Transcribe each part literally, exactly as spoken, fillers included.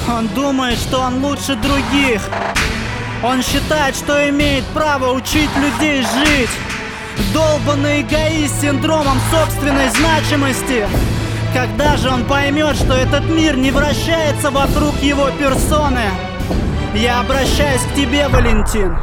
Он думает, что он лучше других. Он считает, что имеет право учить людей жить. Долбанный эгоист с синдромом собственной значимости. Когда же он поймет, что этот мир не вращается вокруг его персоны? Я обращаюсь к тебе, Валентин.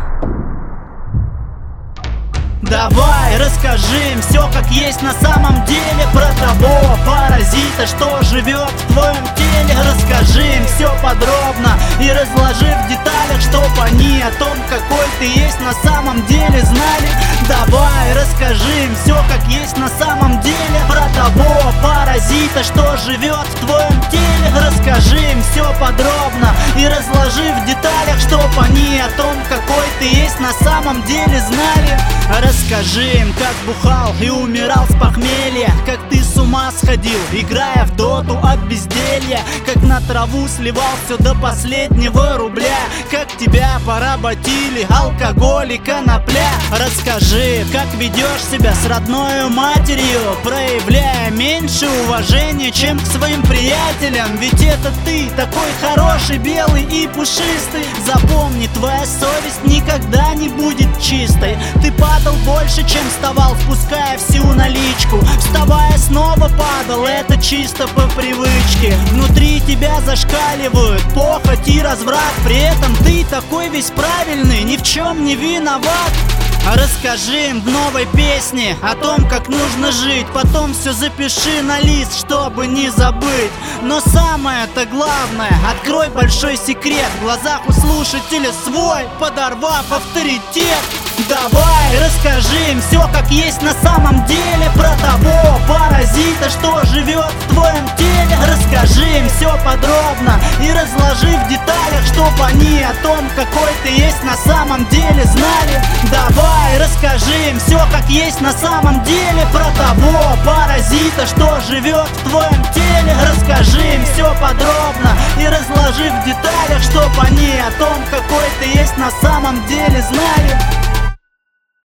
Давай расскажи им все как есть на самом деле про того паразита, что живет в твоем теле. Расскажи им все подробно и разложи в деталях, чтоб они о том, какой ты есть на самом деле, знали. Давай расскажи им все как есть на самом деле про того паразита, что живет в твоем теле. Расскажи им все подробно и разложи в деталях, чтоб они о том, какой ты есть на самом деле, знали. Расскажи им, как бухал и умирал с похмелья, как ты с ума сходил, играя в доту от безделья, как на траву сливал все до последнего рубля, как тебя поработили алкоголь и конопля. Расскажи, как ведешь себя с родной матерью, проявляя меньше уважения, чем к своим приятелям. Ведь это ты такой хороший, белый и пушистый. Запомни, твоя совесть никогда не будет чистой. Ты падал больше, чем вставал, впуская всю наличку. Вставая снова падал, это чисто по привычке. Внутри тебя зашкаливают похоть и разврат. При этом ты такой весь правильный, ни в чем не виноват. Расскажи им в новой песне о том, как нужно жить. Потом все запиши на лист, чтобы не забыть. Но самое-то главное, открой большой секрет в глазах у слушателя свой, подорвав авторитет. Давай расскажи им все как есть на самом деле про того паразита, что живет в твоем теле. Расскажи им все подробно и разложи в деталях, чтоб они о том, какой ты есть на самом деле, знали. Давай расскажи им все как есть на самом деле про того паразита, что живет в твоем теле. Расскажи им все подробно и разложи в деталях, чтоб они о том, какой ты есть на самом деле, знали.